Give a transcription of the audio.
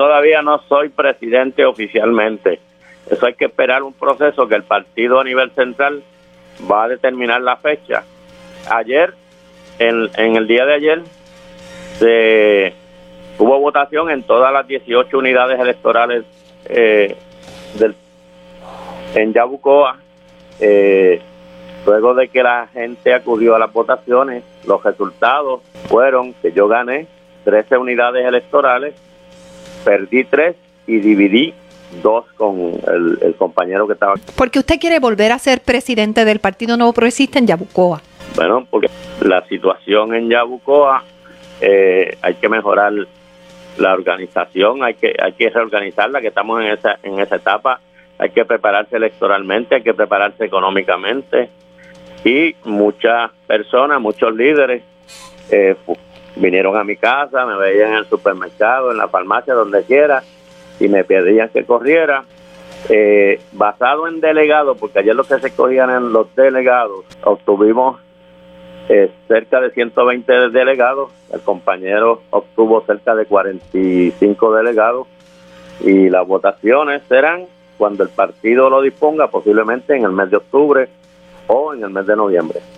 Todavía no soy presidente oficialmente. Eso hay que esperar un proceso que el partido a nivel central va a determinar la fecha. Ayer, en el día de ayer, hubo votación en todas las 18 unidades electorales en Yabucoa. Luego de que la gente acudió a las votaciones, los resultados fueron que yo gané 13 unidades electorales, perdí 3 y dividí 2 con el compañero que estaba. ¿Por qué usted quiere volver a ser presidente del Partido Nuevo Progresista en Yabucoa? Bueno, porque la situación en Yabucoa, hay que mejorar la organización, hay que reorganizarla, que estamos en esa etapa. Hay que prepararse electoralmente, hay que prepararse económicamente. Y muchas personas, muchos líderes vinieron a mi casa, me veían en el supermercado, en la farmacia, donde quiera, y me pedían que corriera. Basado en delegados, porque ayer lo que se escogían en los delegados, obtuvimos cerca de 120 delegados, el compañero obtuvo cerca de 45 delegados, y las votaciones serán cuando el partido lo disponga, posiblemente en el mes de octubre o en el mes de noviembre.